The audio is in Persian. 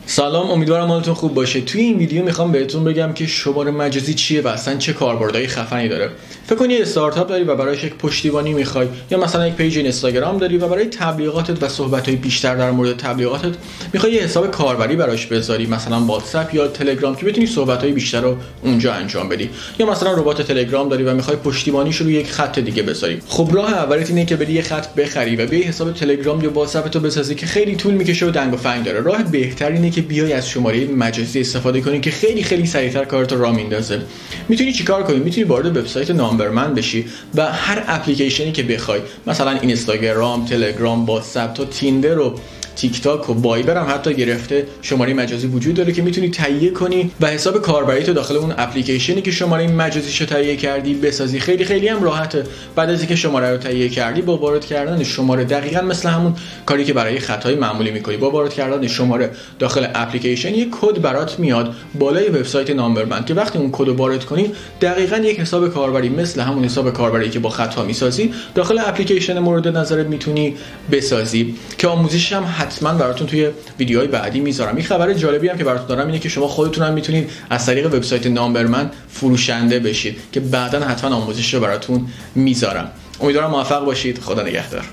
سلام، امیدوارم حالتون خوب باشه. توی این ویدیو میخوام بهتون بگم که شماره مجازی چیه و اصلا چه کاربردهای خفنی داره. فکر کن یه استارتاپ داری و برایش یک پشتیبانی میخوای، یا مثلا یک پیج اینستاگرام داری و برای تبلیغاتت و صحبت‌های بیشتر در مورد تبلیغاتت میخوای یه حساب کاربری براش بذاری، مثلا واتساپ یا تلگرام، که بتونی صحبت‌های بیشتر رو اونجا انجام بدی. یا مثلا ربات تلگرام داری و میخوای پشتیبانیش رو یک خط دیگه بذاری. خب راه اولت اینه که بری یه خط بخری و بیای حساب تلگرام یا واتساپ تو بسازی که خیلی طول میکشه و دنگ و فنگ داره. راه بهتری اینه که بیای از شماره مجازی استفاده کنی که خیلی سریعتر کارتو راه میندازه. میتونی چیکار کنی؟ میتونی وارد وبسایت نامبرمن بشی و هر اپلیکیشنی که بخوای، مثلا اینستاگرام، تلگرام، واتساپ، تا تیندر و تیک تاک و وایبر هم حتی گرفته شماره مجازی وجود داره که میتونی تهیه کنی و حساب کاربری تو داخل اون اپلیکیشنی که شماره مجازیشو تهیه کردی بسازی. خیلی هم راحته. بعد از اینکه شماره رو تهیه کردی، با وارد کردن شماره، دقیقاً مثل همون کاری که برای خطای معمولی میکنی، با وارد کردن شماره داخل اپلیکیشن یک کد برات میاد بالای وبسایت نامبرمن که وقتی اون کد رو وارد کنی دقیقاً یک حساب کاربری مثل همون حساب کاربری که با خطا میسازی داخل اپلیکیشن مورد نظرت میتونی بسازی، که آموزشش هم حتما براتون توی ویدیوهای بعدی میذارم. این خبر جالبی هم که براتون دارم اینه که شما خودتون هم میتونید از طریق وبسایت نامبرمن فروشنده بشید که بعداً حتما آموزشش رو براتون میذارم. امیدوارم موفق باشید. خدا نگهدار.